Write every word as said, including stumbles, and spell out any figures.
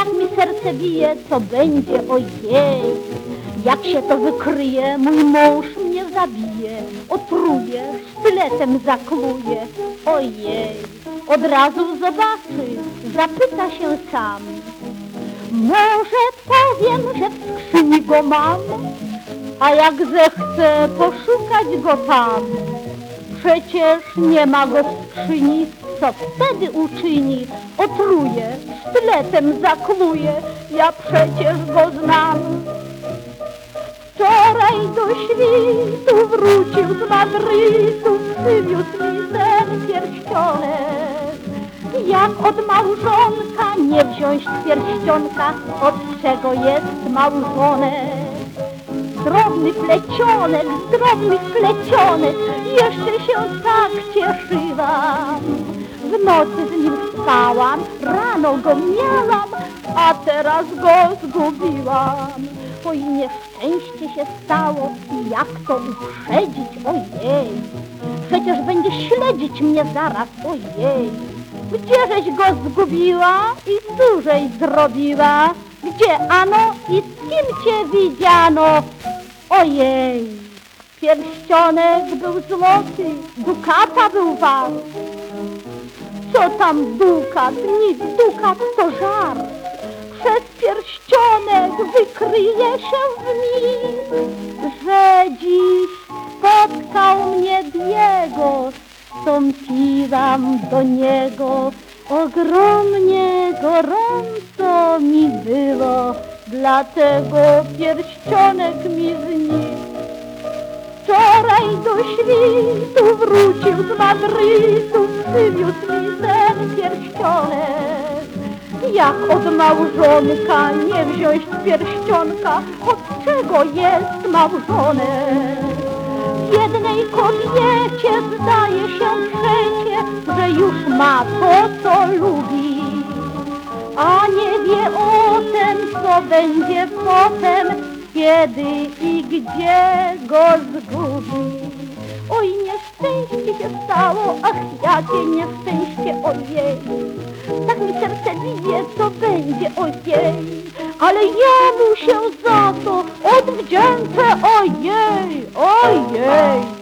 tak mi serce bije, co będzie, ojej. Jak się to wykryje, mój mąż mnie zabije, otruje, sztyletem zakluje, ojej. Od razu zobaczy, zapyta się sam. Może powiem, że w skrzyni go mam, a jak zechcę poszukać go tam. Przecież nie ma go w skrzyni, co wtedy uczyni? Otruje, sztyletem zakluje, ja przecież go znam. Wczoraj do świtu wrócił z Madrytu, przywiózł mi ten pierścionek. Jak od małżonka nie wziąć pierścionka, od czego jest małżonek? Drobny plecionek, z drobnych plecionek, jeszcze się tak cieszyłam. W nocy z nim spałam, rano go miałam, a teraz go zgubiłam. Oj, nieszczęście się stało i jak to uprzedzić, ojej. Przecież będzie śledzić mnie zaraz, ojej. Gdzieżeś go zgubiła i cóżeś zrobiła? Gdzie ano i z kim cię widziano? Ojej, pierścionek był złoty, dukata był wart. Co tam dukat, nic dukat to żart. Przez pierścionek wykryje się w nim, że dziś spotkał mnie Diego. Wstąpiłam do niego, ogromnie gorąco mi było, dlatego pierścionek mi znikł. Wczoraj do świtu wrócił z Madrytu, przywiózł mi ten pierścionek. Jak od małżonka nie wziąć pierścionka, od czego jest małżonek? Jednej kobiecie zdaje się przecie, że już ma to, co lubi, a nie wie o tym, co będzie potem, kiedy i gdzie go zgubi. Oj, nieszczęście się stało, ach, jakie nieszczęście, ojej. Tak mi serce bije, co będzie, ojej. Ale ja mu się za to odwdzięczę, ojej, ojej.